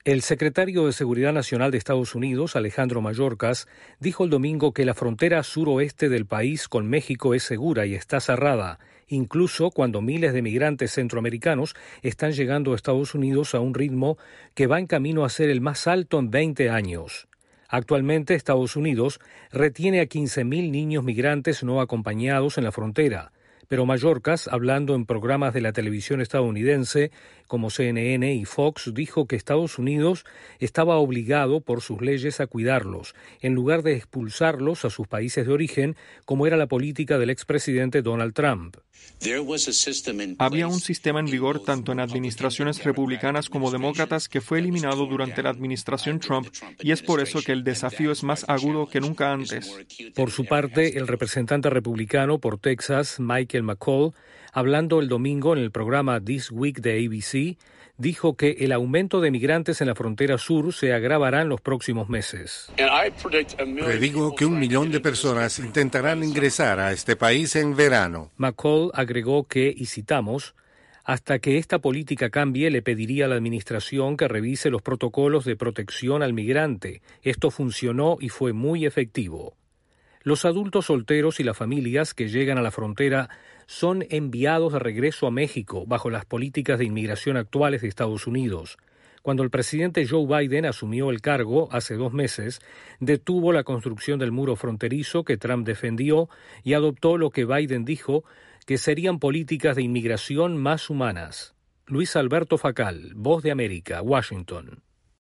El secretario de Seguridad Nacional de Estados Unidos, Alejandro Mayorkas, dijo el domingo que la frontera suroeste del país con México es segura y está cerrada, incluso cuando miles de migrantes centroamericanos están llegando a Estados Unidos a un ritmo que va en camino a ser el más alto en 20 años. Actualmente, Estados Unidos retiene a 15.000 niños migrantes no acompañados en la frontera. Pero Mayorkas, hablando en programas de la televisión estadounidense como CNN y Fox, dijo que Estados Unidos estaba obligado por sus leyes a cuidarlos, en lugar de expulsarlos a sus países de origen, como era la política del expresidente Donald Trump. Había un sistema en vigor tanto en administraciones republicanas como demócratas que fue eliminado durante la administración Trump, y es por eso que el desafío es más agudo que nunca antes. Por su parte, el representante republicano por Texas, Michael McCall, hablando el domingo en el programa This Week de ABC, dijo que el aumento de migrantes en la frontera sur se agravará en los próximos meses. Predigo que 1 millón de personas intentarán ingresar a este país en verano. McCall agregó que, y citamos, hasta que esta política cambie, le pediría a la administración que revise los protocolos de protección al migrante. Esto funcionó y fue muy efectivo. Los adultos solteros y las familias que llegan a la frontera son enviados de regreso a México bajo las políticas de inmigración actuales de Estados Unidos. Cuando el presidente Joe Biden asumió el cargo hace 2 meses, detuvo la construcción del muro fronterizo que Trump defendió y adoptó lo que Biden dijo que serían políticas de inmigración más humanas. Luis Alberto Facal, Voz de América, Washington.